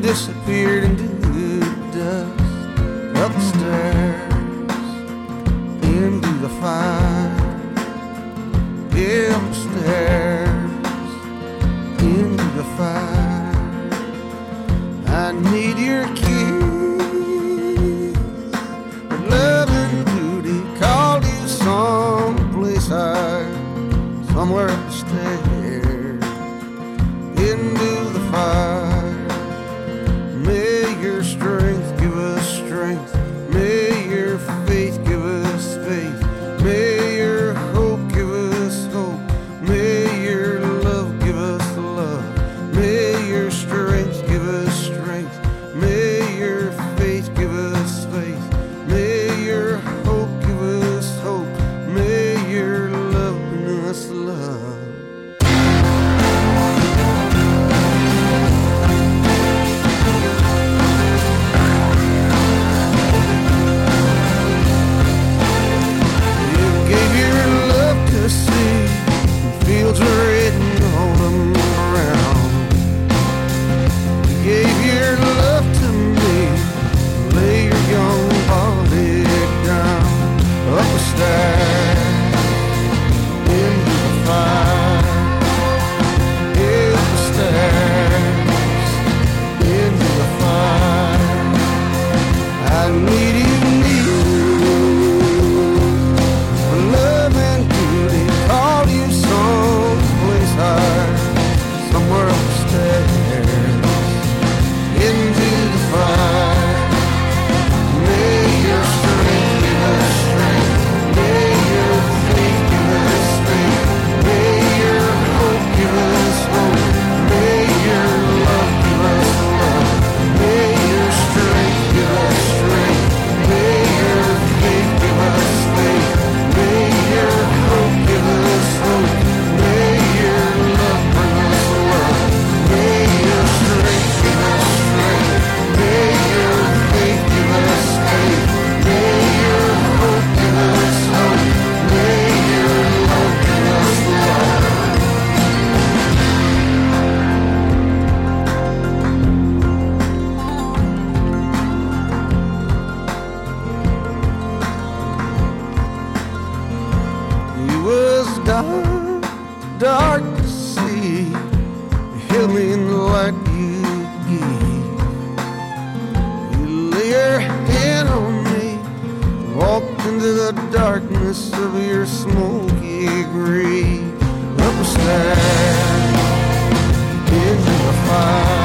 disappeared into the dust. Up the stairs, into the fire. Yeah, up the stairs, into the fire. I need your kiss, but love and duty called you someplace higher, somewhere up the stairs, into the fire. May your strength give us strength. May your faith give us faith. May your hope give us hope. May your love give us love. May your strength give us strength. May your faith give us faith. May your hope give us hope. May your love bring us love. Fields are red and all them brown. You gave your love to me. Lay your young body down. Up the stairs, into the fire. Yeah, up the stairs, into the fire. I need you. Love and duty call you someplace higher, somewhere upstairs, into the fire. May your strength give us strength. May your faith give us faith. May your hope give us hope. May your love give us love. May your strength give us strength. May your faith give us faith. May your hope give us hope. May your love bring us love. May your strength give us strength. May your faith give us faith. May your hope give us hope. May your love bring us love. It was dark, dark to see. You held me in the light you gave. You lay your hand on me, walked into the darkness of your smoky grave. Up the stairs, into the fire.